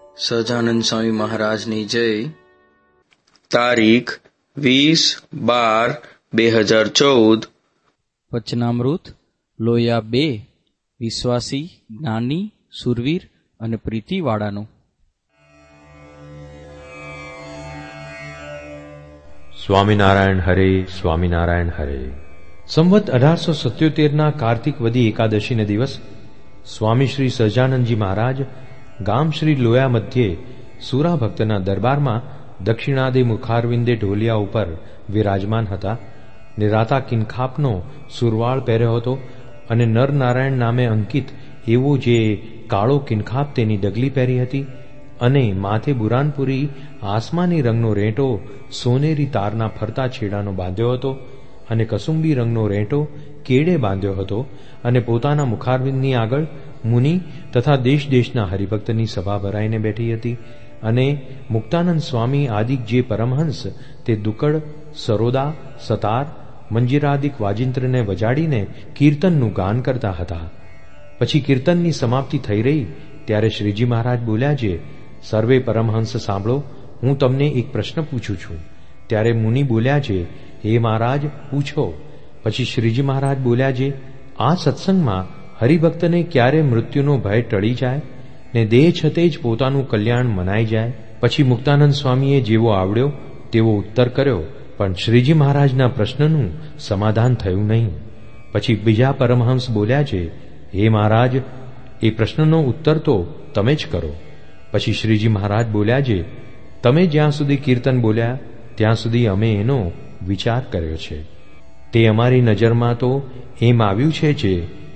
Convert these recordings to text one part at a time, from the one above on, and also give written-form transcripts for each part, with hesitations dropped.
સહજાનંદ સ્વામી મહારાજની જય. તારીખ 20/12/2014. વચનામૃત લોયા 2. વિશ્વાસી, જ્ઞાની, સુરવીર અને પ્રીતિવાળાનું. સ્વામિનારાયણ હરે, સ્વામિનારાયણ હરે. સંવત 1877 કાર્તિક વદી એકાદશીને દિવસ સ્વામી શ્રી સહજાનંદજી મહારાજ ગામ શ્રી લોયા મધ્યે સુરા ભક્તના દરબારમાં દક્ષિણાદે મુખારવિંદે ઢોલિયા ઉપર વિરાજમાન હતા. નિરાતા કિનખાપનો સુરવાળ પહેર્યો હતો અને નરનારાયણ નામે અંકિત એવો જે કાળો કિનખાપ તેની ડગલી પહેરી હતી અને માથે બુરાનપુરી આસમાની રંગનો રેંટો સોનેરી તારના ફરતા છેડાનો બાંધ્યો હતો અને કસુંબી રંગનો રેંટો કેડે બાંધ્યો હતો અને પોતાના મુખારવિંદની આગળ મુનિ તથા દેશ દેશના હરિભક્તની સભા ભરાઈને બેઠી હતી અને મુક્તાનંદ સ્વામી આદિક જે પરમહંસ તે દુકડ, સરોદા, સતાર, મંજીરાદિક વાજિંત્રને વજાડીને કીર્તનનું ગાન કરતા હતા. પછી કીર્તનની સમાપ્તિ થઈ રહી ત્યારે શ્રીજી મહારાજ બોલ્યા છે, સર્વે પરમહંસ સાંભળો, હું તમને એક પ્રશ્ન પૂછું છું. ત્યારે મુનિ બોલ્યા છે, હે મહારાજ પૂછો. પછી શ્રીજી મહારાજ બોલ્યા છે, આ સત્સંગમાં હરિભક્તને ક્યારે મૃત્યુનો ભય ટળી જાય ને દેહ છતે જ પોતાનું કલ્યાણ મનાઈ જાય. પછી મુક્તાનંદ સ્વામીએ જેવો આવડ્યો તેવો ઉત્તર કર્યો, પણ શ્રીજી મહારાજના પ્રશ્નનું સમાધાન થયું નહીં. પછી બીજા પરમહંસ બોલ્યા છે, હે મહારાજ, એ પ્રશ્નનો ઉત્તર તો તમે જ કરો. પછી શ્રીજી મહારાજ બોલ્યા છે, તમે જ્યાં સુધી કીર્તન બોલ્યા ત્યાં સુધી અમે એનો વિચાર કર્યો છે. તે અમારી નજરમાં તો એમ આવ્યું છે જે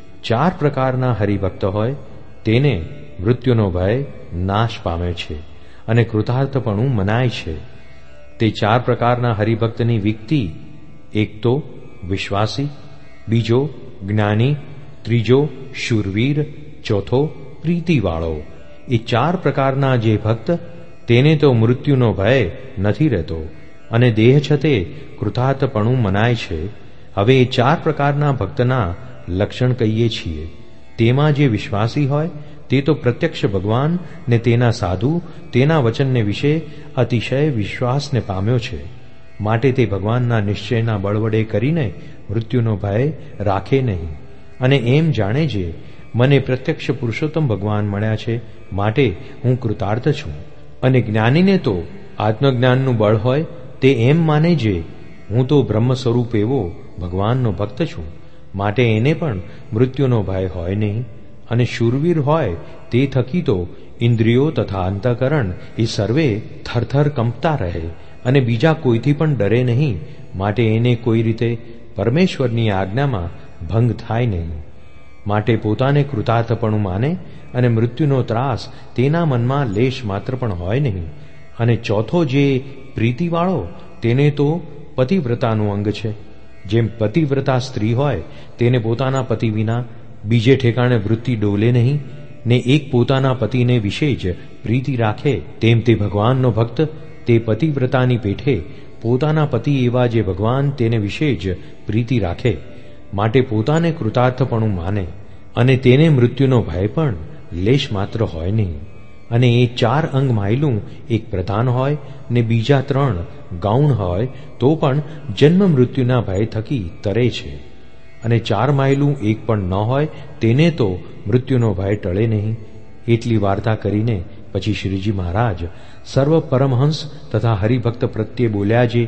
4 પ્રકારના હરિભક્ત હોય તેને મૃત્યુનો ભય નાશ પામે છે અને કૃતાર્થપણું મનાય છે. તે 4 પ્રકારના હરિભક્તની વિકતિ, એક તો વિશ્વાસી, બીજો જ્ઞાની, ત્રીજો શૂરવીર, ચોથો પ્રીતિવાળો. એ 4 પ્રકારના જે ભક્ત તેને તો મૃત્યુનો ભય નથી રહેતો અને દેહ છતે કૃતાર્થપણું મનાય છે. હવે એ 4 પ્રકારના ભક્તના લક્ષણ કહીએ છીએ. તેમાં જે વિશ્વાસી હોય તે તો પ્રત્યક્ષ ભગવાન ને તેના સાધુ તેના વચનને વિશે અતિશય વિશ્વાસને પામ્યો છે. માટે તે ભગવાનના નિશ્ચયના બળ વડે કરીને મૃત્યુનો ભય રાખે નહીં અને એમ જાણે છે, મને પ્રત્યક્ષ પુરુષોત્તમ ભગવાન મળ્યા છે, માટે હું કૃતાર્થ છું. અને જ્ઞાનીને તો આત્મજ્ઞાનનું બળ હોય તે એમ માને છે, હું તો બ્રહ્મ સ્વરૂપ એવો ભગવાનનો ભક્ત છું, માટે એને પણ મૃત્યુનો ભય હોય નહીં. અને શૂરવીર હોય તે થકી તો ઇન્દ્રિયો તથા અંતઃકરણ એ સર્વે થરથર કંપતા રહે અને બીજા કોઈથી પણ ડરે નહીં, માટે એને કોઈ રીતે પરમેશ્વરની આજ્ઞામાં ભંગ થાય નહીં. માટે પોતાને કૃતાર્થપણું માને અને મૃત્યુનો ત્રાસ તેના મનમાં લેશ માત્ર પણ હોય નહીં. અને ચોથો જે પ્રીતિવાળો તેને તો પતિવ્રતાનું અંગ છે. જેમ પતિવ્રતા સ્ત્રી હોય તેને પોતાના પતિ વિના બીજે ઠેકાણે વૃત્તિ ડોલે નહીં ને એક પોતાના પતિને વિશે જ પ્રીતિ રાખે, તેમ તે ભગવાનનો ભક્ત તે પતિવ્રતાની પેઠે પોતાના પતિ એવા જે ભગવાન તેને વિશે જ પ્રીતિ રાખે. માટે પોતાને કૃતાર્થપણું માને અને તેને મૃત્યુનો ભય પણ લેશ માત્ર હોય નહીં. અને એ 4 અંગ માયલું એક પ્રધાન હોય ને બીજા 3 ગૌણ હોય તો પણ જન્મ મૃત્યુના ભય થકી તરે છે. અને 4 માયલું એક પણ ન હોય તેને તો મૃત્યુનો ભય ટળે નહીં. એટલી વાર્તા કરીને પછી શ્રીજી મહારાજ સર્વ પરમહંસ તથા હરિભક્ત પ્રત્યે બોલ્યા છે,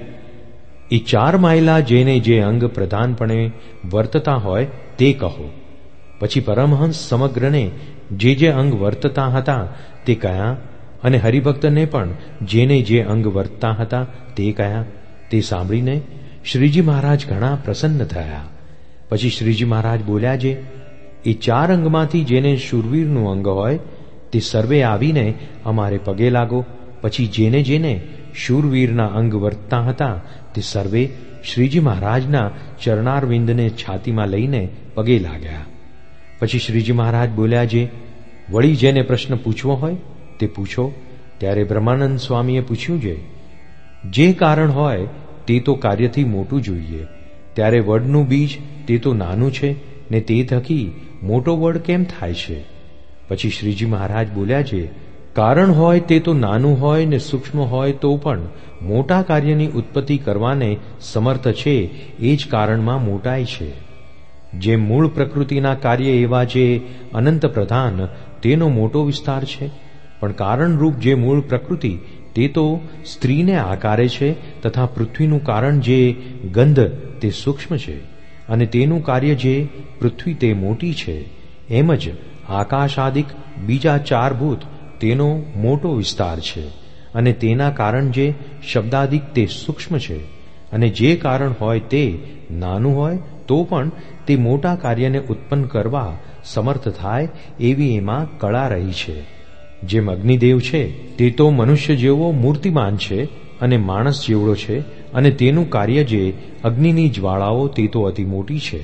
એ 4 માયલા જેને જે અંગ પ્રધાનપણે વર્તતા હોય તે કહો. પછી પરમહંસ સમગ્રને જે અંગ વર્તતા હતા તે કયા અને હરિભક્તને પણ જેને જે અંગ વર્તતા હતા તે કયા. તે સાંભળીને શ્રીજી મહારાજ ઘણા પ્રસન્ન થયા. પછી શ્રીજી મહારાજ બોલ્યા છે, એ 4 અંગમાંથી જેને શૂરવીરનું અંગ હોય તે સર્વે આવીને અમારે પગે લાગો. પછી જેને જેને શૂરવીરના અંગ વર્તતા હતા તે સર્વે શ્રીજી મહારાજના ચરણારવિંદને છાતીમાં લઈને પગે લાગ્યા. પછી શ્રીજી મહારાજ બોલ્યા છે, વળી જેને પ્રશ્ન પૂછવો હોય તે પૂછો. ત્યારે બ્રહ્માનંદ સ્વામીએ પૂછ્યું છે, જે કારણ હોય તે તો કાર્યથી મોટું જોઈએ, ત્યારે વડનું બીજ તે તો નાનું છે ને તે થકી મોટો વડ કેમ થાય છે? પછી શ્રીજી મહારાજ બોલ્યા છે, કારણ હોય તે તો નાનું હોય ને સૂક્ષ્મ હોય તો પણ મોટા કાર્યની ઉત્પત્તિ કરવાને સમર્થ છે. એ જ કારણમાં મોટાઈ છે. જે મૂળ પ્રકૃતિના કાર્ય એવા જે અનંત પ્રધાન તેનો મોટો વિસ્તાર છે, પણ કારણરૂપ જે મૂળ પ્રકૃતિ તે તો સ્ત્રીને આકારે છે, તથા પૃથ્વીનું કારણ જે ગંધ તે સૂક્ષ્મ છે, અને તેનું કાર્ય જે પૃથ્વી તે મોટી છે. એમ જ આકાશાદિક બીજા 4 ભૂત તેનો મોટો વિસ્તાર છે, અને તેના કારણ જે શબ્દાદિક તે સૂક્ષ્મ છે, અને જે કારણ હોય તે નાનું હોય તો પણ તે મોટા કાર્યને ઉત્પન્ન કરવા સમર્થ થાય એવી એમાં કળા રહી છે. જેમ અગ્નિદેવ છે તે તો મનુષ્ય જેવો મૂર્તિમાન છે અને માણસ જેવડો છે, અને તેનું કાર્ય જે અગ્નિની જ્વાળાઓ તે તો અતિ મોટી છે.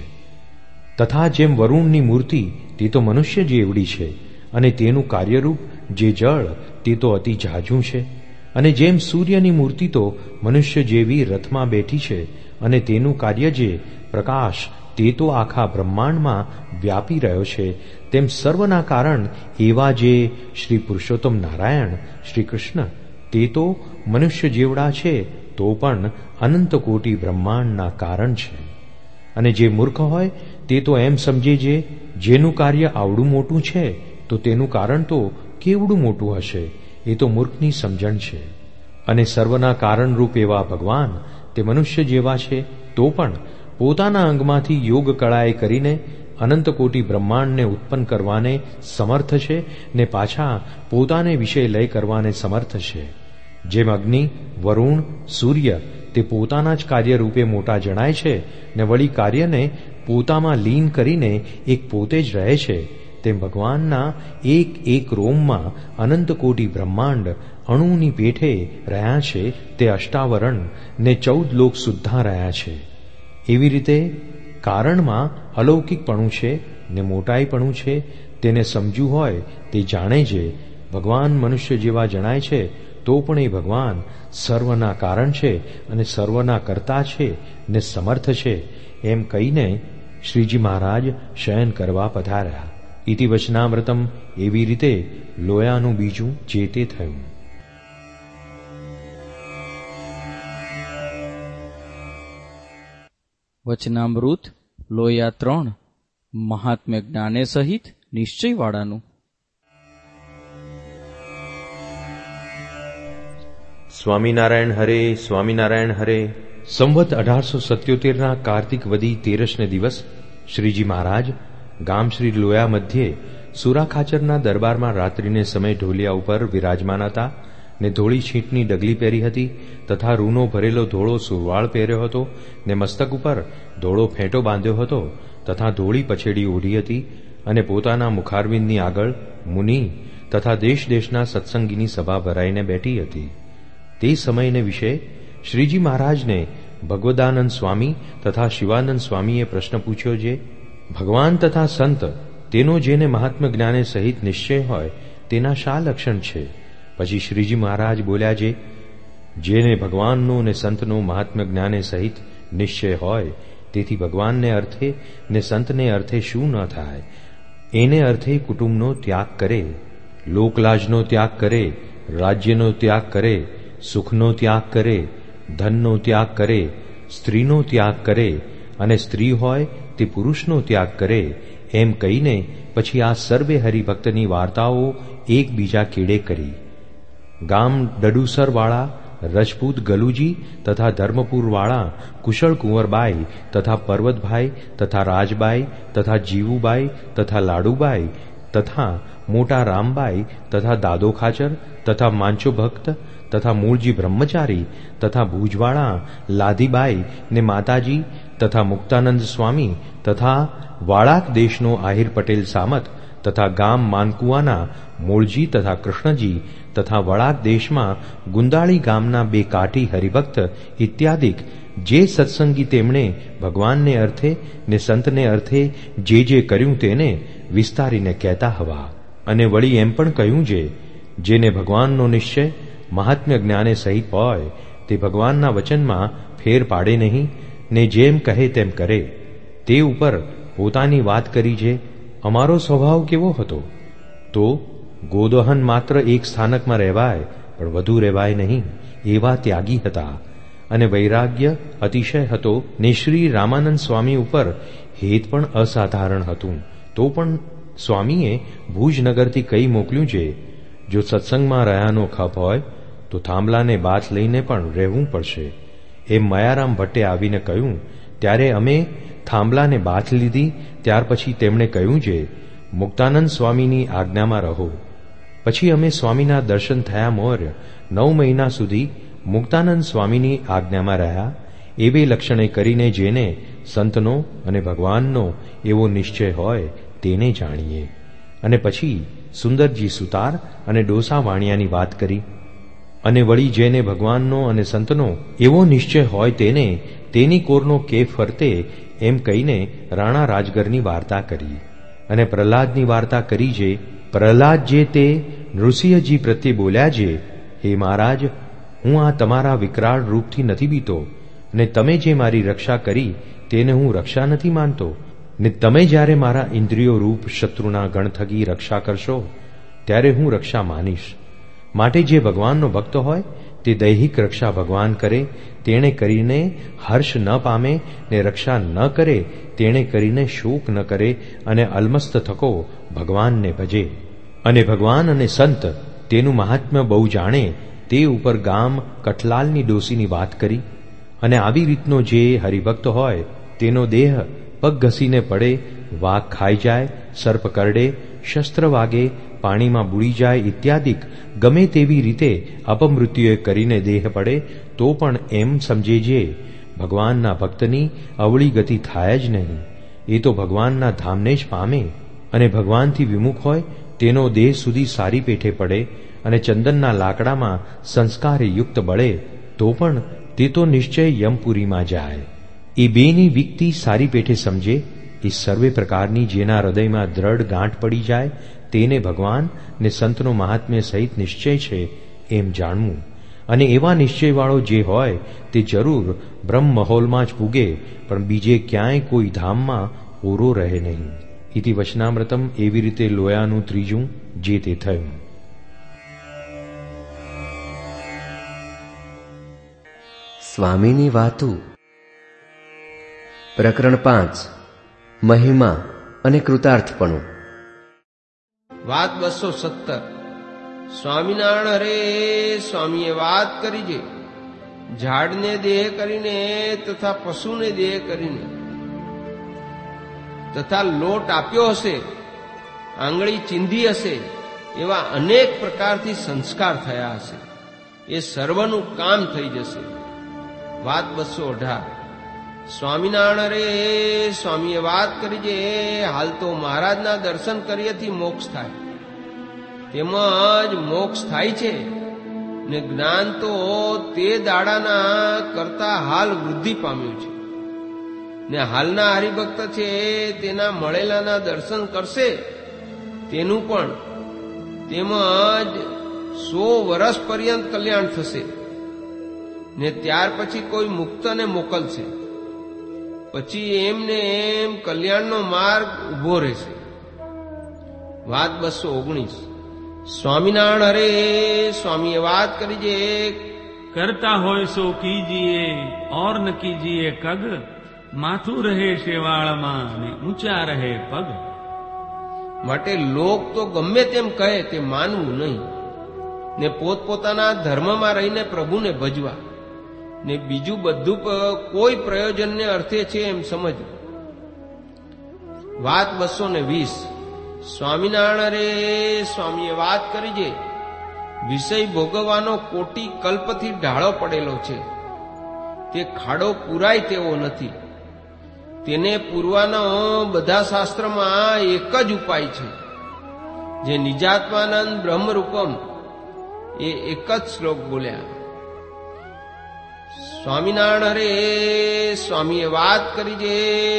તથા જેમ વરુણની મૂર્તિ તે તો મનુષ્ય જેવડી છે, અને તેનું કાર્યરૂપ જે જળ તે તો અતિ ઝાઝું છે. અને જેમ સૂર્યની મૂર્તિ તો મનુષ્ય જેવી રથમાં બેઠી છે, અને તેનું કાર્ય જે પ્રકાશ તે તો આખા બ્રહ્માંડમાં વ્યાપી રહ્યો છે, તેમ સર્વના કારણ એવા જે શ્રી પુરુષોત્તમ નારાયણ શ્રી કૃષ્ણ તે તો મનુષ્ય જેવડા છે તો પણ અનંત કોટી બ્રહ્માંડના કારણ છે. અને જે મૂર્ખ હોય તે તો એમ સમજે જે જેનું કાર્ય આવડું મોટું છે તો તેનું કારણ તો કેવડું મોટું હશે, એ તો મૂર્ખની સમજણ છે. અને સર્વના કારણરૂપ એવા ભગવાન તે મનુષ્ય જેવા છે તો પણ પોતાના અંગમાંથી યોગ કળાએ કરીને અનંત કોટી બ્રહ્માંડને ઉત્પન્ન કરવાને સમર્થ છે, ને પાછા પોતાને વિષય લય કરવાને સમર્થ છે. જેમ અગ્નિ, વરુણ, સૂર્ય તે પોતાના જ કાર્યરૂપે મોટા જણાય છે, ને વળી કાર્યને પોતામાં લીન કરીને એક પોતે જ રહે છે, તેમ ભગવાનના એક એક રોમમાં અનંત કોટી બ્રહ્માંડ અણુની પેઠે રહ્યા છે, તે અષ્ટાવરણ ને 14 લોક સુદ્ધા રહ્યા છે. એવી રીતે કારણમાં અલૌકિકપણું છે ને મોટાઈપણું છે. તેને સમજવું હોય તે જાણે છે. ભગવાન મનુષ્ય જેવા જણાય છે તો પણ એ ભગવાન સર્વના કારણ છે અને સર્વના કર્તા છે ને સમર્થ છે. એમ કહીને શ્રીજી મહારાજ શયન કરવા પધાર્યા. ઇતિ વચનામૃતમ. એવી રીતે લોયાનું બીજું જે તે થયું. વચનામૃત લોયા 3 મહાત્મ્ય જ્ઞાને સહિત નિશ્ચયવાળાનું. સ્વામિનારાયણ હરે, સ્વામિનારાયણ હરે. સંવત 1877ના કાર્તિક વદી 13ને દિવસ શ્રીજી મહારાજ ગામ શ્રી લોયા મધ્યે સુરાખાચરના દરબારમાં રાત્રિને સમય ઢોલિયા ઉપર વિરાજમાન હતા, ને ધોળી છીંટની ડગલી પહેરી હતી, તથા રૂનો ભરેલો ધોળો સુરવાળ પહેર્યો હતો, ને મસ્તક ઉપર ધોળો ફેંટો બાંધ્યો હતો, તથા ધોળી પછેડી ઓઢી હતી, અને પોતાના મુખારવિંદની આગળ મુનિ તથા દેશ દેશના સત્સંગીની સભા ભરાઈને બેઠી હતી. તે સમયને વિશે શ્રીજી મહારાજને ભગવદાનંદ સ્વામી તથા શિવાનંદ સ્વામીએ પ્રશ્ન પૂછ્યો જે ભગવાન તથા સંત તેનો જેને મહાત્મ્ય જ્ઞાને સહિત નિશ્ચય હોય તેના શા લક્ષણ છે? પછી શ્રીજી મહારાજ બોલ્યા જે જેને ભગવાનનો ને સંતનો મહાત્મ્ય જ્ઞાને સહિત નિશ્ચય હોય તેથી ભગવાનને અર્થે ને સંતને અર્થે શું ન થાય? એને અર્થે કુટુંબનો ત્યાગ કરે, લોકલાજનો ત્યાગ કરે, રાજ્યનો ત્યાગ કરે, સુખનો ત્યાગ કરે, ધનનો ત્યાગ કરે, સ્ત્રીનો ત્યાગ કરે, અને સ્ત્રી હોય તે પુરુષનો ત્યાગ કરે. એમ કહીને પછી આ સર્વે હરિભક્તની વાર્તાઓ એકબીજા કેડે કરી. ગામ ડડુસરવાળા રજપૂત ગલુજી તથા ધર્મપુરવાળા કુશળ કુંવરબાઈ તથા પર્વતભાઈ તથા રાજબાઈ તથા જીવુબાઈ તથા લાડુબાઈ તથા મોટા રામબાઈ તથા દાદો ખાચર તથા માંચો ભક્ત તથા મૂળજી બ્રહ્મચારી તથા ભુજવાળા લાધીબાઈ ને માતાજી તથા મુક્તાનંદ સ્વામી તથા વાળાક દેશનો આહિર પટેલ સામત તથા ગામ માનકુવાના મૂળજી તથા કૃષ્ણજી તથા વળાક દેશમાં ગુંદાળી ગામના 2 કાઠી હરિભક્ત ઇત્યાદિક જે સત્સંગી તેમણે ભગવાનને અર્થે ને સંતને અર્થે જે કર્યું તેને વિસ્તારીને કહેતા હવા. અને વળી એમ પણ કહ્યું જે જેને ભગવાનનો નિશ્ચય મહાત્મ્ય જ્ઞાને સહિત હોય તે ભગવાનના વચનમાં ફેર પાડે નહીં ને જેમ કહે તેમ કરે. તે ઉપર પોતાની વાત કરી છે. અમારો સ્વભાવ કેવો હતો? તો ગોદહન માત્ર એક સ્થાનકમાં રહેવાય પણ વધુ રહેવાય નહીં એવા ત્યાગી હતા અને વૈરાગ્ય અતિશય હતો ને શ્રી રામાનંદ સ્વામી ઉપર હેત પણ અસાધારણ હતું. તો પણ સ્વામીએ ભુજનગરથી કહી મોકલ્યું છે, જો સત્સંગમાં રહ્યાનો ખપ હોય તો થાંભલાને બાથ લઈને પણ રહેવું પડશે. એમ મયારામ ભટ્ટે આવીને કહ્યું. ત્યારે અમે થાંભલાને બાથ લીધી. ત્યાર પછી તેમણે કહ્યું છે, મુક્તાનંદ સ્વામીની આજ્ઞામાં રહો. પછી અમે સ્વામીના દર્શન થયા મોર 9 મહિના સુધી મુક્તાનંદ સ્વામીની આજ્ઞામાં રહ્યા. એવે લક્ષણે કરીને જેને સંતનો અને ભગવાનનો એવો નિશ્ચય હોય તેને જાણીએ. અને પછી સુંદરજી સુતાર અને ડોસા વાણિયાની વાત કરી. અને વળી જેને ભગવાનનો અને સંતનો એવો નિશ્ચય હોય તેને તેની કોરનો કે ફરતે એમ કહીને રાણા રાજગરની વાર્તા કરી. અને પ્રહલાદની વાર્તા કરી છે. પ્રહલાદ જે તે નૃસિંહજી પ્રત્યે બોલ્યા છે, હે મહારાજ, હું આ તમારા વિકરાળ રૂપથી નથી બીતો, ને તમે જે મારી રક્ષા કરી તેને હું રક્ષા નથી માનતો, ને તમે જ્યારે મારા ઇન્દ્રિયો રૂપ શત્રુના ગણ થકી રક્ષા કરશો ત્યારે હું રક્ષા માનીશ. માટે જે ભગવાનનો ભક્ત હોય તે દૈહિક રક્ષા ભગવાન કરે તેણે કરીને હર્ષ ન પામે, ને રક્ષા ન કરે તેણે કરીને શોક ન કરે, અને અલમસ્ત થકો ભગવાનને ભજે. અને ભગવાન અને સંત તેનું મહાત્મ્ય બહુ જાણે તે ઉપર ગામ કઠલાલની ડોસીની વાત કરી. અને આવી રીતનો જે હરિભક્ત હોય તેનો દેહ પગ ઘસીને પડે, વાઘ ખાઈ જાય, સર્પ કરડે, શસ્ત્ર વાગે, પાણીમાં બુડી જાય ઇત્યાદિક ગમે તેવી રીતે અપમૃત્યુએ કરીને દેહ પડે તો પણ એમ સમજે જે ભગવાનના ભક્તની અવળી ગતિ થાય જ નહીં. એ તો ભગવાનના ધામને જ પામે. અને ભગવાનથી વિમુખ હોય તેનો દેહ સુધી સારી પેઠે પડે અને ચંદનના લાકડામાં સંસ્કારે યુક્ત બળે તો પણ તે તો નિશ્ચય યમપુરીમાં જાય. એ બેની વિકતિ સારી પેઠે સમજે. એ સર્વે પ્રકારની જેના હૃદયમાં દ્રઢ ગાંઠ પડી જાય તેને ભગવાન ને સંતનો મહાત્મ્ય સહિત નિશ્ચય છે એમ જાણવું. અને એવા નિશ્ચયવાળો જે હોય તે જરૂર બ્રહ્મ મહોલમાં જ પૂગે, પણ બીજે ક્યાંય કોઈ ધામમાં ઓરો રહે નહીં. ઇતિ વચનામૃતમ. એવી રીતે લોયાનું ત્રીજું જે તે થયું. સ્વામીની વાતો. પ્રકરણ 5. મહિમા અને કૃતાર્થપણું. વાત 217. સ્વામિનારાયણ હરે સ્વામીએ વાત કરી છે, ઝાડને દેહ કરીને તથા પશુને દેહ કરીને તથા લોટ આપ્યો હશે, આંગળી ચીંધી હશે, એવા અનેક પ્રકારથી સંસ્કાર થયા હશે. એ સર્વનું કામ થઈ જશે. વાત 218. સ્વામિનારાયણ રે સ્વામીએ વાત કરી છે, હાલ તો મહારાજના દર્શન કર્યાથી મોક્ષ થાય, તેમજ મોક્ષ થાય છે ને જ્ઞાન તો તે દાડાના કરતા હાલ વૃદ્ધિ પામ્યું છે. ને હાલના હરિભક્ત છે તેના મળેલાના દર્શન કરશે તેનું પણ તેમજ 100 વર્ષ પર્યંત કલ્યાણ થશે. ને ત્યાર પછી કોઈ મુક્તને મોકલશે, પછી એમને એમ કલ્યાણનો માર્ગ ઉભો રહેશે. વાત 219. સ્વામિનારાયણ હરે સ્વામીએ વાત કરી છે, કરતા હોય સો કીજીએ ઓર ન કીજીએ કગ, માથું રહે શેવાળમાં ને ઊંચા રહે પગ. માટે લોક તો ગમે તેમ કહે તે માનવું નહીં, ને પોતપોતાના ધર્મમાં રહીને પ્રભુને ભજવા, ને બીજું બધું કોઈ પ્રયોજનને અર્થે છે એમ સમજવું. વાત 220. સ્વામિનારાયણ રે સ્વામીએ વાત કરી છે, વિષય ભોગવવાનો કોટી કલ્પથી ઢાળો પડેલો છે, તે ખાડો પૂરાય તેવો નથી. તેને પૂરવાનો બધા શાસ્ત્રમાં એક જ ઉપાય છે, જે નિજાત્માનંદ બ્રહ્મરૂપમ એ એક જ શ્લોક બોલ્યા. સ્વામિનારાયણ હરે સ્વામીએ વાત કરી છે.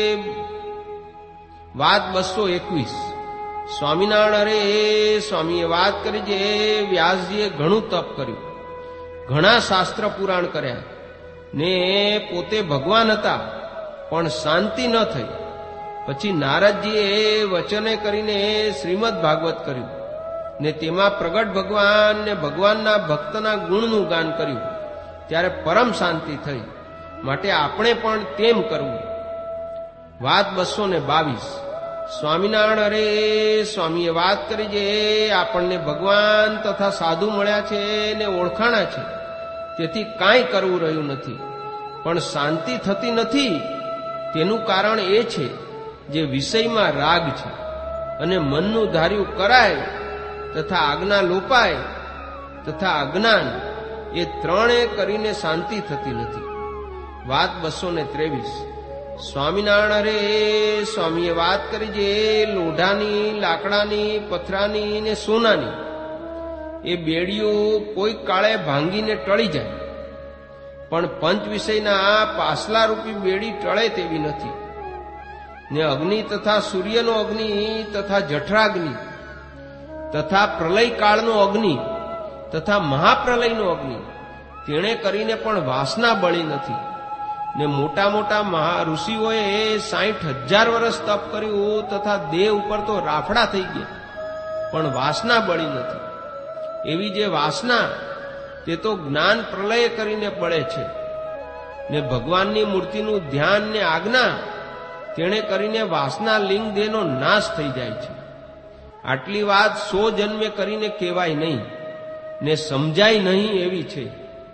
વાત 221. સ્વામિનારાયણ હરે સ્વામીએ વાત કરી છે, વ્યાસજીએ ઘણું તપ કર્યું, ઘણા શાસ્ત્ર પુરાણ કર્યા, ને પોતે ભગવાન હતા પણ શાંતિ ન થઈ. પછી નારદજીએ વચને કરીને શ્રીમદ ભાગવત કર્યું, ને તેમાં પ્રગટ ભગવાન ને ભગવાનના ભક્તના ગુણનું ગાન કર્યું ત્યારે પરમ શાંતિ થઈ. માટે આપણે પણ તેમ કરવું. વાત 222. સ્વામિનારાયણ અરે સ્વામીએ વાત કરી જે આપણને ભગવાન તથા સાધુ મળ્યા છે ને ઓળખાણા છે, તેથી કાંઈ કરવું રહ્યું નથી, પણ શાંતિ થતી નથી. તેનું કારણ એ છે જે વિષયમાં રાગ છે, અને મનનું ધાર્યું કરાય તથા આજ્ઞા લોપાય તથા અજ્ઞાન, એ ત્રણેય કરીને શાંતિ થતી નથી. વાત 223. સ્વામિનારાયણ અરે સ્વામીએ વાત કરી જે લોઢાની, લાકડાની, પથરાની ને સોનાની એ બેડીઓ કોઈ કાળે ભાંગીને ટળી જાય, પણ પંચ વિષયના પાસલા રૂપી બેડી ટળે તેવી નથી. ને અગ્નિ તથા સૂર્યનો અગ્નિ તથા જઠરાગ્નિ તથા પ્રલય કાળનો અગ્નિ તથા મહાપ્રલયનો અગ્નિ, તેણે કરીને પણ વાસના બળી નથી. ને મોટા મોટા મહા ઋષિઓએ 60,000 વર્ષ તપ કર્યું તથા દેહ ઉપર તો રાફડા થઈ ગયા, પણ વાસના બળી નથી. એવી જે વાસના તે તો જ્ઞાન પ્રલય કરીને બળે છે. ને ભગવાનની મૂર્તિનું ધ્યાન ને આજ્ઞા તેણે કરીને વાસના લિંગ દેહનો નાશ થઈ જાય છે. આટલી વાત 100 જન્મે કરીને કહેવાય નહીં ને સમજાય નહીં એવી છે.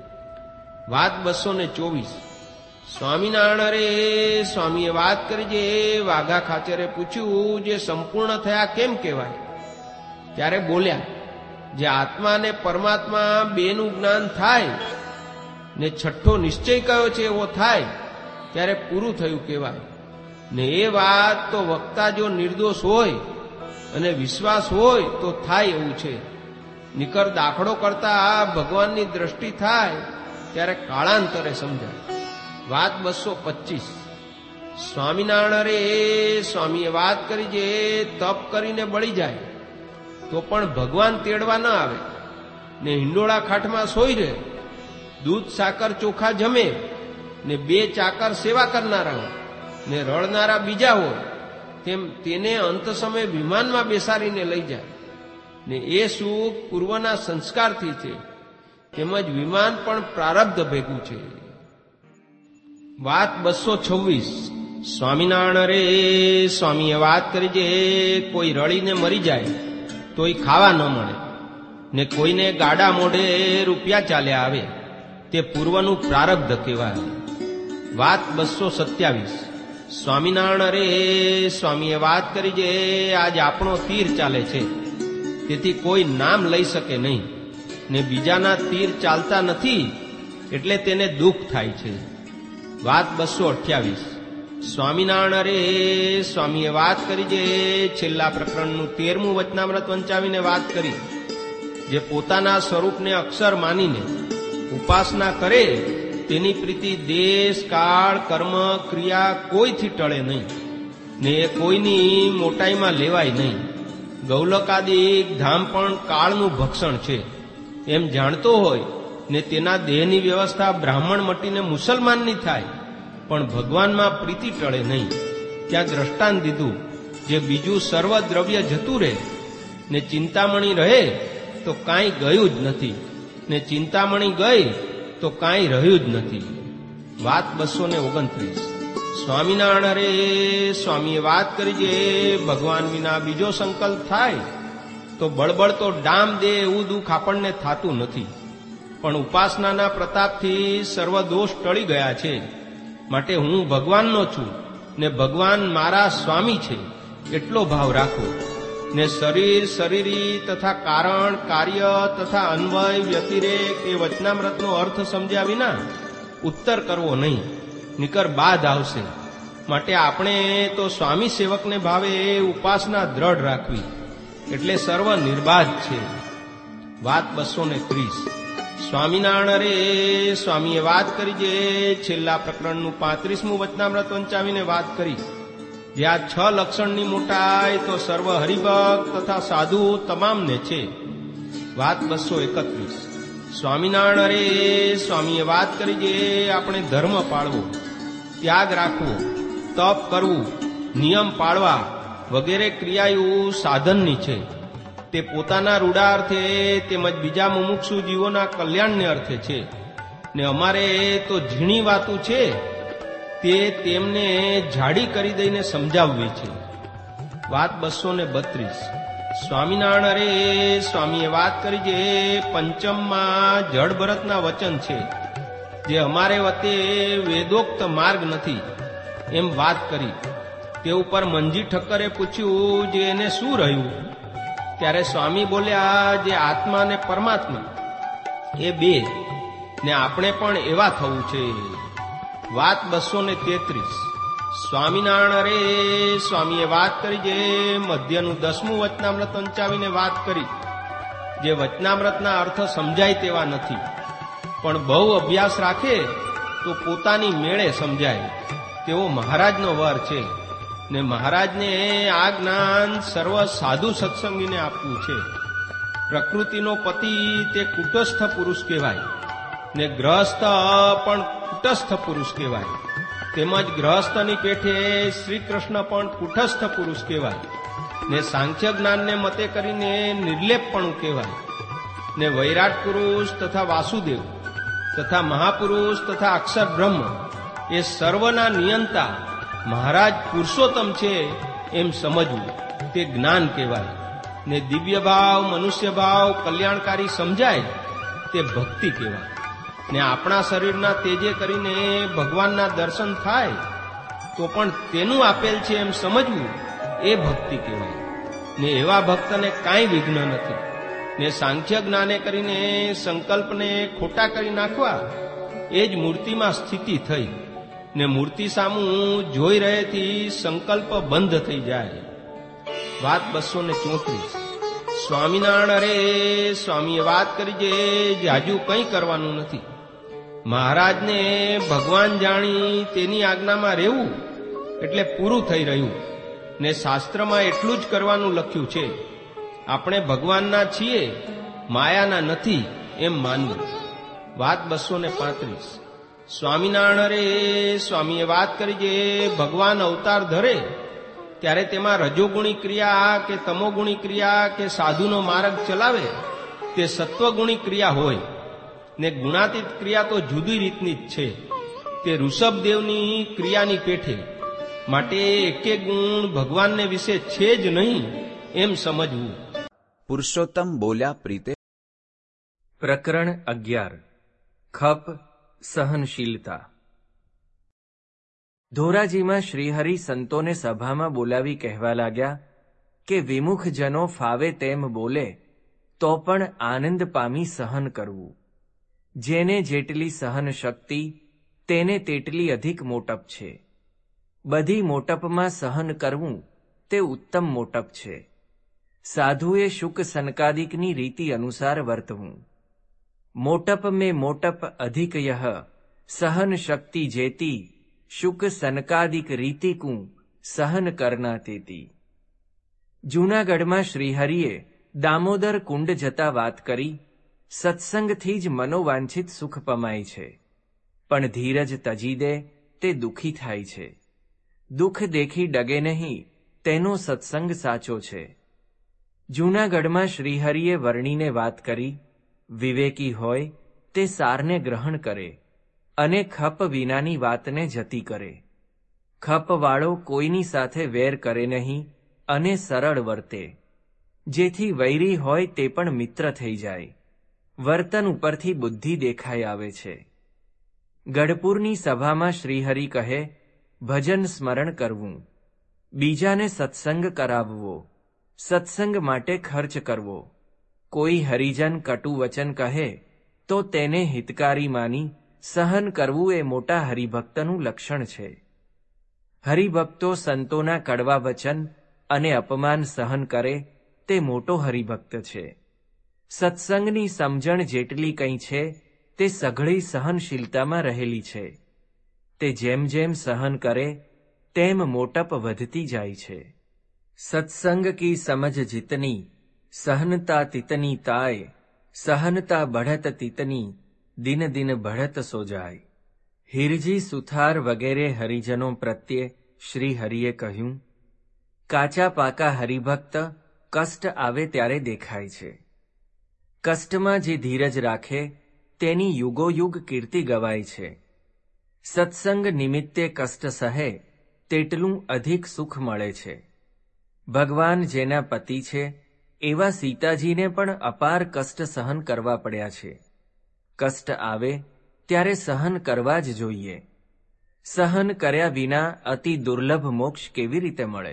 વાત 224. સ્વામિનારાયણ અરે સ્વામીએ વાત કરી જે વાઘા ખાચરે પૂછ્યું જે સંપૂર્ણ થયા કેમ કહેવાય? ત્યારે બોલ્યા જે આત્મા ને પરમાત્મા બેનું જ્ઞાન થાય ને છઠ્ઠો નિશ્ચય કયો છે એવો થાય ત્યારે પૂરું થયું કહેવાય. ને એ વાત તો વક્તા જો નિર્દોષ હોય અને વિશ્વાસ હોય તો થાય એવું છે. નિકર દાખલો કરતા ભગવાનની દ્રષ્ટિ થાય ત્યારે કાળાંતરે સમજાય. વાત 225. સ્વામિનારાયણ અરે સ્વામીએ વાત કરી જે તપ કરીને બળી જાય તો પણ ભગવાન તેડવા ન આવે ને હિંડોળા ખાટમાં સોઈ રહે, દૂધ સાકર ચોખા જમે ને 2 ચાકર સેવા કરનારા હોય ને રડનારા બીજા હોય, તેમ તેને અંત સમયે વિમાનમાં બેસાડીને લઈ જાય. ને એ સુખ પૂર્વના સંસ્કારથી છે, તેમજ વિમાન પણ પ્રારબ્ધ ભેગું છે. વાત 226. સ્વામિનારાયણ અરે સ્વામીએ વાત કરી જે કોઈ રળીને મરી જાય તોય ખાવા ન મળે ને કોઈને ગાડા મોઢે રૂપિયા ચાલ્યા આવે તે પૂર્વનું પ્રારબ્ધ કહેવાય. વાત 227. સ્વામિનારાયણ અરે સ્વામીએ વાત કરી જે આજ આપણો તીર ચાલે છે, તેથી કોઈ નામ લઈ શકે નહીં ને બીજાના તીર ચાલતા નથી એટલે તેને દુઃખ થાય છે. વાત 228. સ્વામિનારાયણ અરે સ્વામીએ વાત કરી જે છેલ્લા પ્રકરણનું 13મું વચનામૃત વંચાવીને વાત કરી જે પોતાના સ્વરૂપને અક્ષર માનીને ઉપાસના કરે તેની પ્રીતિ દેશ, કાળ, કર્મ, ક્રિયા કોઈથી ટળે નહીં ને એ કોઈની મોટાઈમાં લેવાય નહીં. ગૌલકાદિક ધામ પણ કાળનું ભક્ષણ છે એમ જાણતો હોય ને તેના દેહની વ્યવસ્થા બ્રાહ્મણ મટીને મુસલમાનની થાય, પણ ભગવાનમાં પ્રીતિ ટળે નહીં. ત્યાં દ્રષ્ટાંત દીધું જે બીજું સર્વ દ્રવ્ય જતું રહે ને ચિંતામણી રહે તો કાંઈ ગયું જ નથી ને ચિંતામણી ગઈ તો કાંઈ રહ્યું જ નથી. વાત 229. સ્વામિનારાયણ અરે સ્વામીએ વાત કરી જે ભગવાન વિના બીજો સંકલ્પ થાય તો બળબડ તો ડામ દે એવું દુઃખ આપણને થાતું નથી, પણ ઉપાસનાના પ્રતાપથી સર્વ દોષ ટળી ગયા છે. માટે હું ભગવાનનો છું ને ભગવાન મારા સ્વામી છે એટલો ભાવ રાખો ને શરીર, શરીરી તથા કારણ, કાર્ય તથા અન્વય, વ્યતિરેક એ વચનામૃતનો અર્થ સમજ્યા વિના ઉત્તર કરવો નહીં, નિકર બાદ આવશે. માટે આપણે તો સ્વામી સેવકને ભાવે ઉપાસના દ્રઢ રાખવી એટલે સર્વ નિર્બાધ છે. વાત 230. સ્વામિનારાયણ અરે સ્વામીએ વાત કરી જે છેલ્લા પ્રકરણનું 35મું વચનામૃત વંચાવીને વાત કરી જે આ 6 લક્ષણની મોટાઈ તો સર્વ હરિભક્ત તથા સાધુ તમામને છે. વાત 231. સ્વામિનારાયણ અરે સ્વામીએ વાત કરી જે આપણે ધર્મ પાળવો, ત્યાગ રાખવો, તપ કરવું, નિયમ પાળવા વગેરે ક્રિયાઓ સાધનની છે તે પોતાના રૂડા અર્થે તેમજ બીજા મુમુક્ષુ જીવોના કલ્યાણને અર્થે છે, ને અમારે તો ઝીણી વાતું છે તે તેમને જાડી કરી દઈને સમજાવવી છે. વાત 232. સ્વામિનારાયણ અરે સ્વામીએ વાત કરી જે પંચમમાં જડ ભરતના વચન છે, જે અમારે વતે વેદોક્ત માર્ગ નથી એમ વાત કરી. તે ઉપર મંજી ઠક્કરે પૂછ્યું જે એને શું રહ્યું? ત્યારે સ્વામી બોલ્યા, જે આત્મા અને પરમાત્મા એ બે, ને આપણે પણ એવા થવું છે. વાત 233. સ્વામિનારાયણ અરે સ્વામીએ વાત કરી જે મધ્યનું 10મું વચનામૃત વંચાવીને વાત કરી, જે વચનામૃતના અર્થ સમજાય તેવા નથી, પણ બહુ અભ્યાસ રાખે તો પોતાની મેળે સમજાય તેવો મહારાજનો વર છે, ને મહારાજને આ જ્ઞાન સર્વ સાધુ સત્સંગીને આપવું છે. પ્રકૃતિનો પતિ તે કુટસ્થ પુરુષ કહેવાય, ને ગ્રહસ્થ પણ કુટસ્થ પુરુષ કહેવાય. તેમજ ગ્રહસ્થની પેઠે શ્રી કૃષ્ણ પણ કુટસ્થ પુરુષ કહેવાય, ને સાંખ્ય જ્ઞાનને મતે કરીને નિર્લેપપણું કહેવાય. ને વૈરાટ પુરુષ તથા વાસુદેવ તથા મહાપુરુષ તથા અક્ષર બ્રહ્મ એ સર્વના નિયંતા મહારાજ પુરુષોત્તમ છે એમ સમજવું તે જ્ઞાન કહેવાય. ને દિવ્ય ભાવ, મનુષ્ય ભાવ કલ્યાણકારી સમજાય તે ભક્તિ કહેવાય. ને આપણા શરીરના તેજે કરીને ભગવાનના દર્શન થાય તો પણ તેનું આપેલ છે એમ સમજવું એ ભક્તિ કહેવાય. ને એવા ભક્તને કાંઈ વિઘ્ન નથી. ને સાંખ્ય જ્ઞાને કરીને સંકલ્પને ખોટા કરી નાખવા એ જ મૂર્તિમાં સ્થિતિ થઈ. ને મૂર્તિ સામું જોઈ રહેથી સંકલ્પ બંધ થઈ જાય. વાત 234. સ્વામિનારાયણ અરે સ્વામીએ વાત કરી જે જાજુ કંઈ કરવાનું નથી. મહારાજને ભગવાન જાણી તેની આજ્ઞામાં રહેવું એટલે પૂરું થઈ રહ્યું. ને શાસ્ત્રમાં એટલું જ કરવાનું લખ્યું છે, આપણે ભગવાનના છીએ, માયાના નથી એમ માનવું. વાત 235. સ્વામિનારાયણ અરે સ્વામીએ વાત કરી જે ભગવાન અવતાર ધરે ત્યારે તેમાં રજોગુણી ક્રિયા કે તમોગુણી ક્રિયા કે સાધુનો માર્ગ ચલાવે તે સત્વગુણી ક્રિયા હોય, ને ગુણાતીત ક્રિયા તો જુદી રીતની જ છે, તે ઋષભદેવની ક્રિયાની પેઠે. માટે એકે ગુણ ભગવાનને વિશે છે જ નહીં એમ સમજવું. પુરુષોત્તમ બોલ્યા પ્રીતે. પ્રકરણ 11. ખપ સહનશીલતા. ધોરાજીમાં શ્રીહરિ સંતોને સભામાં બોલાવી કહેવા લાગ્યા કે વિમુખજનો ફાવે તેમ બોલે તો પણ આનંદ પામી સહન કરવું. જેને જેટલી સહન શક્તિ તેને તેટલી અધિક મોટપ છે. બધી મોટપમાં સહન કરવું તે ઉત્તમ મોટપ છે. સાધુએ શુક સનકાદિકની રીતિ અનુસાર વર્તવું. મોટપ મેં મોટપ અધિક યહ સહન શક્તિ જેતી શુક સનકાદિક રીતિકું સહન કરના તેતી. જૂનાગઢમાં શ્રીહરિએ દામોદર કુંડ જતા વાત કરી, સત્સંગથી જ મનોવાંછિત સુખ પમાય છે, પણ ધીરજ તજી દે તે દુઃખી થાય છે. દુઃખ દેખી ડગે નહીં તેનો સત્સંગ સાચો છે. જૂનાગઢમાં શ્રીહરિએ વર્ણીને વાત કરી, વિવેકી હોય તે સારને ગ્રહણ કરે અને ખપ વિનાની વાતને જતી કરે. ખપવાળો કોઈની સાથે વેર કરે નહીં અને સરળ વર્તે, જેથી વૈરી હોય તે પણ મિત્ર થઈ જાય. વર્તન ઉપરથી બુદ્ધિ દેખાઈ આવે છે. ગઢપુરની સભામાં શ્રીહરિ કહે, ભજન સ્મરણ કરવું, બીજાને સત્સંગ કરાવવો, સત્સંગ માટે ખર્ચ કરવો. કોઈ હરિજન કટુ વચન કહે તો તેને હિતકારી માની સહન કરવું એ મોટા હરિભક્તનું લક્ષણ છે. હરિભક્તો સંતોના કડવા વચન અને અપમાન સહન કરે તે મોટો હરિભક્ત છે. સત્સંગની સમજણ જેટલી કંઈ છે તે સઘળી સહનશીલતામાં રહેલી છે. તે જેમ જેમ સહન કરે તેમ મોટપ વધતી જાય છે. સત્સંગ કી સમજ જીતની સહનતા તિતની તાય, સહનતા બઢત તિતની દિન દિન બઢત સો જાય. હિરજી સુથાર વગેરે હરિજનો પ્રત્યે શ્રી હરિએ કહ્યું, કાચા પાકા હરિભક્ત કષ્ટ આવે ત્યારે દેખાય છે. કષ્ટમાં જે ધીરજ રાખે તેની યુગોયુગ કીર્તિ ગવાય છે. સત્સંગ નિમિત્તે કષ્ટ સહે તેટલું અધિક સુખ મળે છે. ભગવાન જેના પતિ છે એવા સીતાજીને પણ અપાર કષ્ટ સહન કરવા પડ્યા છે. કષ્ટ આવે ત્યારે સહન કરવા જ જોઈએ. સહન કર્યા વિના અતિ દુર્લભ મોક્ષ કેવી રીતે મળે?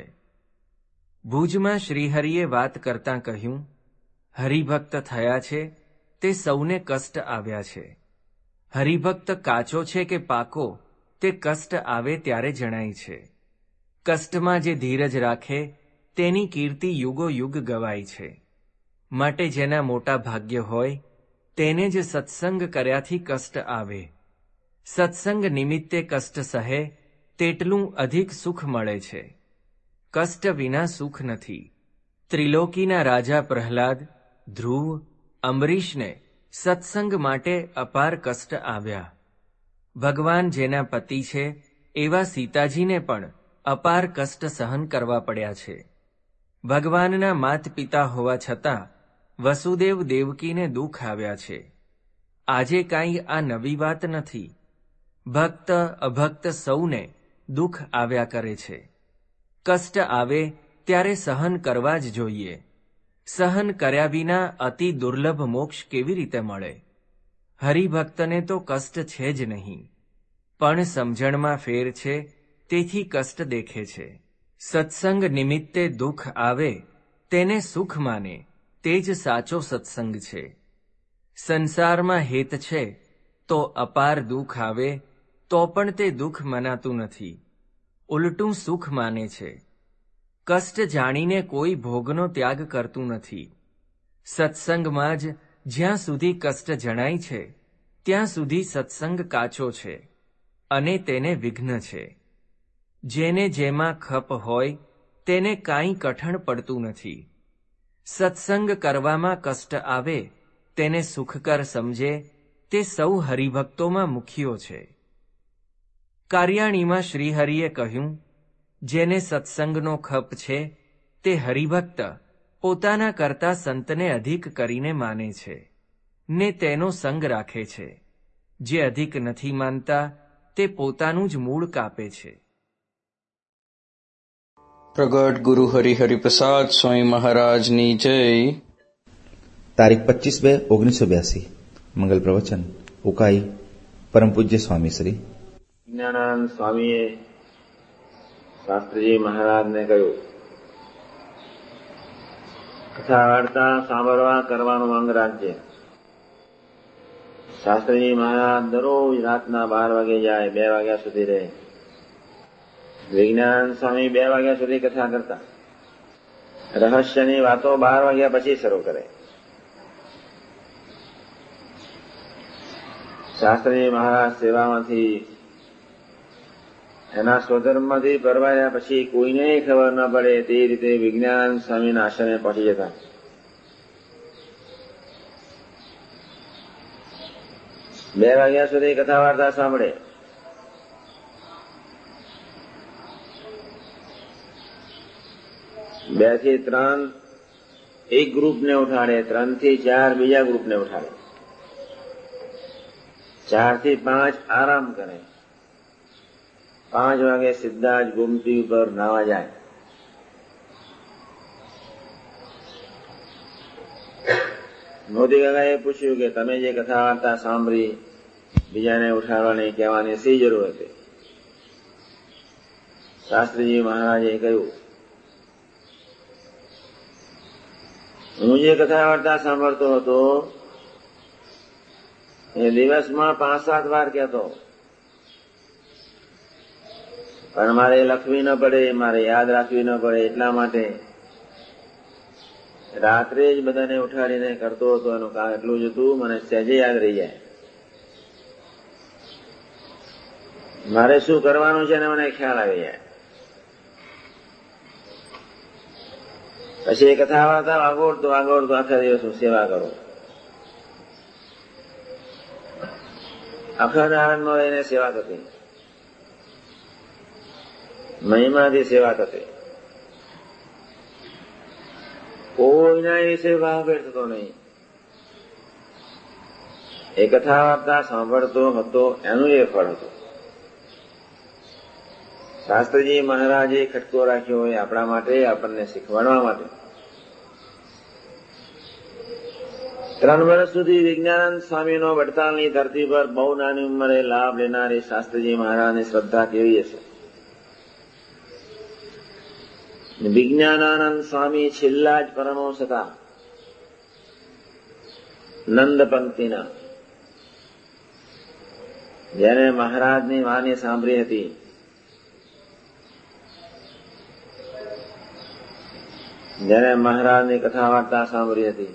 ભુજમાં શ્રીહરિએ વાત કરતાં કહ્યું, હરિભક્ત થયા છે તે સૌને કષ્ટ આવ્યા છે. હરિભક્ત કાચો છે કે પાકો તે કષ્ટ આવે ત્યારે જણાય છે. કષ્ટમાં જે ધીરજ રાખે તેની કીર્તિ યુગો યુગ ગવાય છે. માટે જેના મોટા ભાગ્ય હોય તેને જ સત્સંગ કર્યાથી કષ્ટ આવે. સત્સંગ નિમિત્તે કષ્ટ સહે તેટલું અધિક સુખ મળે છે. કષ્ટ વિના સુખ નથી. ત્રિલોકીના રાજા પ્રહલાદ, ધ્રુવ, અંબરીશને સત્સંગ માટે અપાર કષ્ટ આવ્યા. ભગવાન જેના પતિ છે એવા સીતાજીને પણ અપાર કષ્ટ સહન કરવા પડ્યા છે. ભગવાનના માત પિતા હોવા છતાં વસુદેવ દેવકીને દુઃખ આવ્યા છે. આજે કાંઈ આ નવી વાત નથી. ભક્ત અભક્ત સૌને દુઃખ આવ્યા કરે છે. કષ્ટ આવે ત્યારે સહન કરવા જ જોઈએ. સહન કર્યા વિના અતિ દુર્લભ મોક્ષ કેવી રીતે મળે? હરિભક્તને તો કષ્ટ છે જ નહીં, પણ સમજણમાં ફેર છે તેથી કષ્ટ દેખે છે. સત્સંગ નિમિત્તે દુઃખ આવે તેને સુખ માને તે જ સાચો સત્સંગ છે. સંસારમાં હેત છે તો અપાર દુઃખ આવે તો પણ તે દુઃખ મનાતું નથી, ઉલટું સુખ માને છે. કષ્ટ જાણીને કોઈ ભોગનો ત્યાગ કરતું નથી. સત્સંગમાં જ જ્યાં સુધી કષ્ટ જણાય છે ત્યાં સુધી સત્સંગ કાચો છે અને તેને વિઘ્ન છે. જેને જેમાં ખપ હોય તેને કાંઈ કઠણ પડતું નથી. સત્સંગ કરવામાં કષ્ટ આવે તેને સુખકર સમજે તે સૌ હરિભક્તોમાં મુખ્યો છે. કાર્યાણીમાં શ્રીહરિએ કહ્યું, જેને સત્સંગનો ખપ છે તે હરિભક્ત પોતાના કરતા સંતને અધિક કરીને માને છે ને તેનો સંગ રાખે છે. જે અધિક નથી માનતા તે પોતાનું જ મૂળ કાપે છે. પ્રગટ ગુરુ હરિપ્રસાદ સ્વામી મહારાજની જય. તારીખ 25/2/1982 મંગલ પ્રવચન ઉકાઈ પરમ પૂજ્ય સ્વામી શ્રી જ્ઞાનાનંદ સ્વામીએ શાસ્ત્રીજી મહારાજને કહ્યું, કથા વાર્તા સાંભળવા કરવાનું અંગ રાખજે. શાસ્ત્રીજી મહારાજ દરરોજ રાતના 12 વાગે જાય, 2 વાગ્યા સુધી રહે. વિજ્ઞાન સ્વામી 2 વાગ્યા સુધી કથા કરતા. રહસ્યની વાતો 12 વાગ્યા પછી શરૂ કરે. શાસ્ત્રીજી મહારાજ સેવામાંથી એના સ્વધર્મમાંથી પરવાર્યા પછી કોઈને ખબર ન પડે તે રીતે વિજ્ઞાન સ્વામીના આશ્રમે પહોંચી જતા. બે વાગ્યા સુધી કથા વાર્તા સાંભળે. બે થી 3 એક ગ્રુપને ઉઠાડે, 3 થી 4 બીજા ગ્રુપને ઉઠાડે, 4 થી 5 આરામ કરે, 5 વાગે સીધા જ ગોમતી ઉપર નાવા જાય. મોદી કાકાએ પૂછ્યું કે તમે જે કથા વાર્તા સાંભળી બીજાને ઉઠાડવાની કહેવાની શી જરૂર હતી? શાસ્ત્રીજી મહારાજે કહ્યું, હું જે કથા વાર્તા સાંભળતો હતો એ દિવસમાં 5-7 વાર કહેતો, પણ મારે લખવી ન પડે, મારે યાદ રાખવી ન પડે એટલા માટે રાત્રે જ બધાને ઉઠાડીને કરતો હતો. એનું કામ એટલું જ હતું, મને સહેજે યાદ રહી જાય. મારે શું કરવાનું છે ને મને ખ્યાલ આવી જાય. પછી એ કથા વાર્તા આગોળતો આખા દિવસનું સેવા કરો. અખંડ આનંદમાં રહીને સેવા થતી, મહિમાથી સેવા થતી. કોઈના વિશે ભાવભેર થતો નહીં. એ કથા વાર્તા સાંભળતો હતો એનું એ ફળ હતું. શાસ્ત્રીજી મહારાજે ખટકો રાખ્યો હોય આપણા માટે, આપણને શીખવાડવા માટે. 3 વર્ષ સુધી વિજ્ઞાનંદ સ્વામીનો વડતાલની ધરતી પર બહુ નાની ઉંમરે લાભ લેનારી શાસ્ત્રીજી મહારાજની શ્રદ્ધા કેવી હશે. વિજ્ઞાનાનંદ સ્વામી છેલ્લા જ પરમહંસ હતા નંદ પંક્તિના, જેને મહારાજની વાણી સાંભળી હતી. જેને મહારાજની કથા વાર્તા સાંભળી હતી.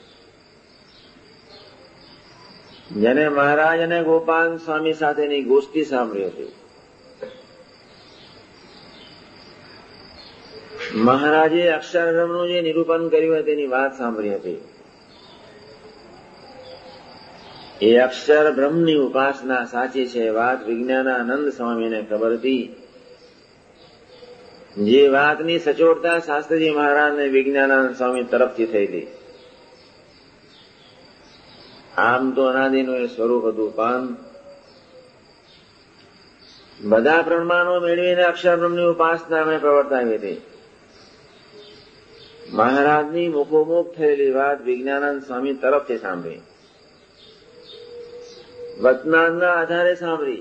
જેને મહારાજ અને ગોપાલ સ્વામી સાથેની ગોષ્ઠી સાંભળી હતી. મહારાજે અક્ષરબ્રહ્મનું જે નિરૂપણ કર્યું તેની વાત સાંભળી હતી. એ અક્ષર બ્રહ્મની ઉપાસના સાચી છે વાત વિજ્ઞાનાનંદ સ્વામીને ખબર હતી. જે વાતની સચોટતા શાસ્ત્રીજી મહારાજને વિજ્ઞાનાનંદ સ્વામી તરફથી થઈ હતી. આમ તો અનાદિનું એ સ્વરૂપ હતું, પણ બધા પ્રમાણો મેળવીને અક્ષરબ્રહ્મની ઉપાસના અમે પ્રવર્તાવી હતી. મહારાજની મુખોમુખ થયેલી વાત વિજ્ઞાનાનંદ સ્વામી તરફથી સાંભળી, વચનાના આધારે સાંભળી,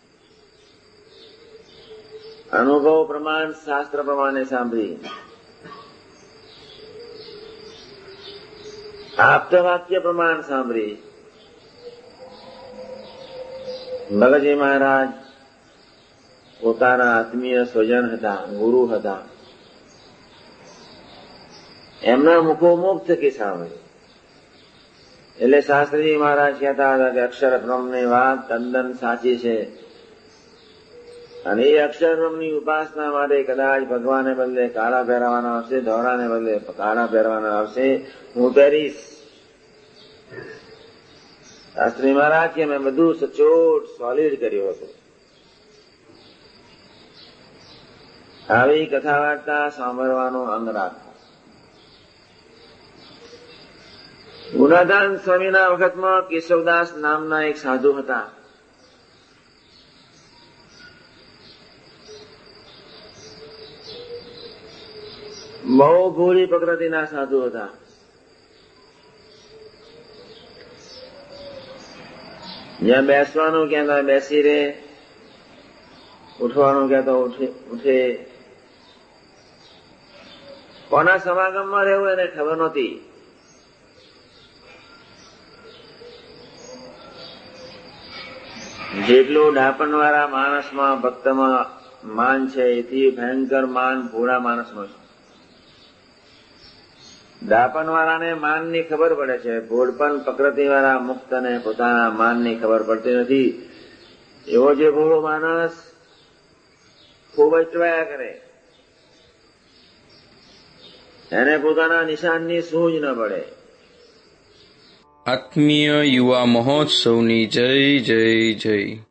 અનુભવ પ્રમાણ શાસ્ત્ર પ્રમાણે સાંભળી, આપ્તવાક્ય પ્રમાણ સાંભળી. ભગતજી મહારાજ પોતાના આત્મીય સ્વજન હતા, ગુરુ હતા, એમના મુખોમુખ થકી સાંભળી. એટલે શાસ્ત્રીજી મહારાજ કહેતા હતા કે અક્ષર બ્રહ્મની વાત તદ્દન સાચી છે, અને એ અક્ષર બ્રહ્મની ઉપાસના માટે કદાચ ભગવાને બદલે કાળા પહેરવાના આવશે, ધોળાને બદલે કાળા પહેરવાના આવશે, હું પહેરીશ. શાસ્ત્રી મહારાજ કે મેં બધું સચોટ સોલિડ કર્યું હતું. આવી કથા વાર્તા સાંભળવાનો અંગ રાખો. ગુણાદાન સ્વામીના વખતમાં કેશવદાસ નામના એક સાધુ હતા. બહુ ભૂરી પ્રકૃતિના સાધુ હતા. જ્યાં બેસવાનું કહેતા બેસી રહે, ઉઠવાનું કહેતો ઉઠે. કોના સમાગમમાં રહેવું એને ખબર નહોતી. જેટલું ડાપણવાળા માણસમાં ભક્તમાં માન છે, એથી ભયંકર માન ભોળા માણસનો છે. ડાપણવાળાને માનની ખબર પડે છે, ભોળપણ પ્રકૃતિવાળા મુક્તને પોતાના માનની ખબર પડતી નથી. એવો જે ભોળો માણસ ખૂબ અચવાયા કરે, એને પોતાના નિશાનની સૂઝ ન પડે. આત્મીય યુવા મહોત્સવની જય જય જય.